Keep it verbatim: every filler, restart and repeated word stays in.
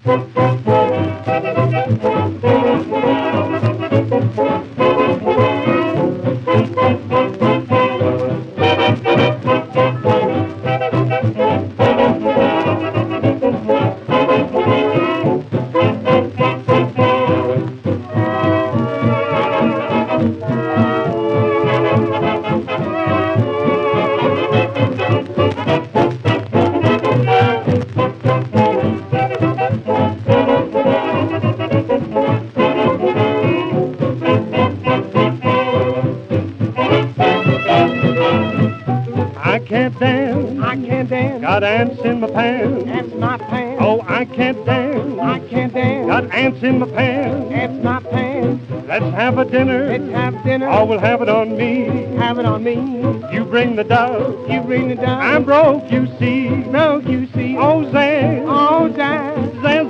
I can't dance, I can't dance. got ants in my pants. Ants my pants. Oh, I can't dance, I can't dance. got ants in my pants. Ants my pants. Let's have a dinner, Let's have dinner. or we'll have it on me. Have it on me. You bring the dough, You bring the dime. I'm broke, you see. broke, you see. Oh, Zan, Oh, Zan. Zan,